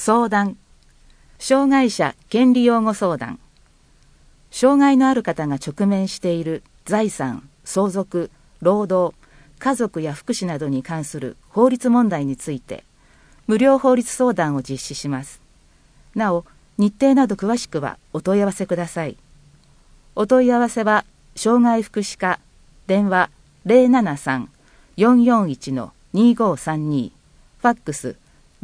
相談、障害者権利擁護相談。障害のある方が直面している財産、相続、労働、家族や福祉などに関する法律問題について、無料法律相談を実施します。なお、日程など詳しくはお問い合わせください。お問い合わせは、障害福祉課、電話 073-441-2532、ファックス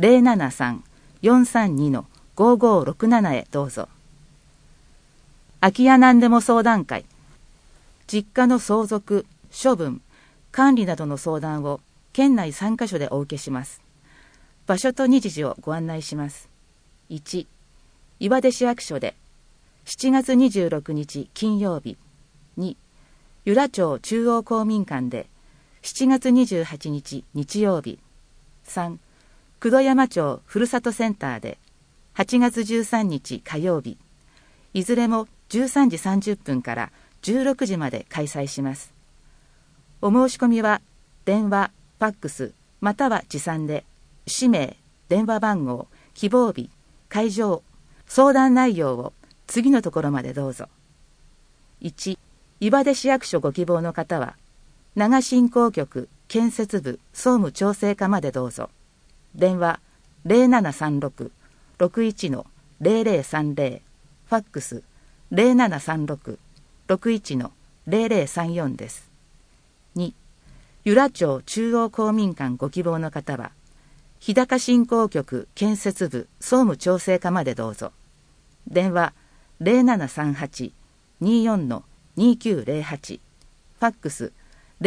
073-432-5567 へどうぞ。空き家なんでも相談会。実家の相続、処分、管理などの相談を県内3カ所でお受けします。場所と日時をご案内します。1、岩出市役所で7月26日金曜日。2、由良町中央公民館で7月28日日曜日。3、九度山町ふるさとセンターで8月13日火曜日。いずれも13時30分から16時まで開催します。お申し込みは電話、ファックスまたは持参で、氏名、電話番号、希望日、会場、相談内容を次のところまでどうぞ。1、岩出市役所ご希望の方は、長振興局建設部総務調整課までどうぞ。電話 0736-61-0030、ファックス 0736-61-0034 です。2、由良町中央公民館ご希望の方は、日高振興局建設部総務調整課までどうぞ。電話 0738-24-2908、ファックス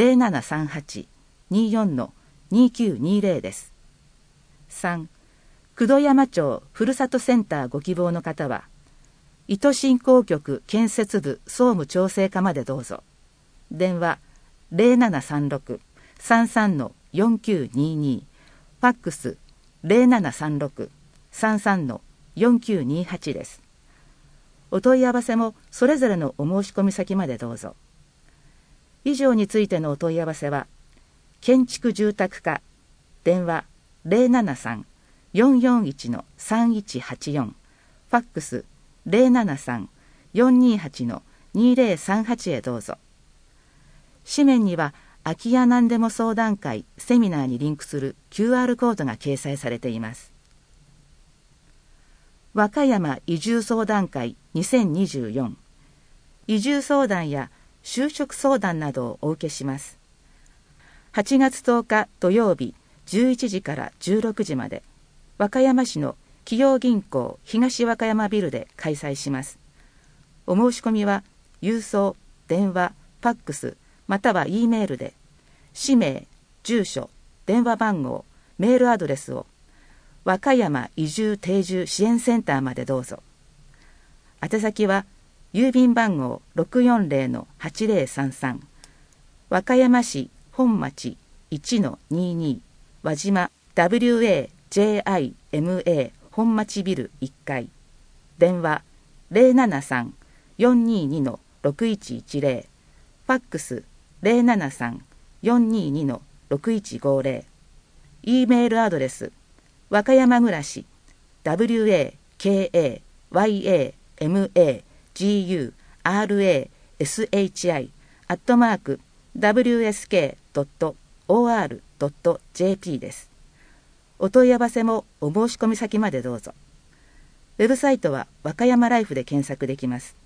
0738-24-2920 です。3、九度山町ふるさとセンターご希望の方は、伊都振興局建設部総務調整課までどうぞ。電話 0736-33-4922、ファックス 0736-33-4928 です。お問い合わせもそれぞれのお申し込み先までどうぞ。以上についてのお問い合わせは、建築住宅課、電話 073-441-3184、ファックス 073-428-2038 へどうぞ。紙面には、空き家なんでも相談会セミナーにリンクする QR コードが掲載されています。和歌山移住相談会2024、移住相談や就職相談などをお受けします。8月10日土曜日11時から16時まで、和歌山市の企業銀行東和歌山ビルで開催します。お申し込みは郵送、電話、ファックスまたは E メールで、氏名、住所、電話番号、メールアドレスを和歌山移住定住支援センターまでどうぞ。宛先は郵便番号 640-8033、和歌山市本町 1-22、輪島 WAJIMA 本町ビル1階、電話 073-422-6110、ファックス 073-422-6150、E メールアドレス和歌山暮らし WAKAYAMAGURASHI@wsk.or.jp です。お問い合わせもお申し込み先までどうぞ。ウェブサイトは和歌山ライフで検索できます。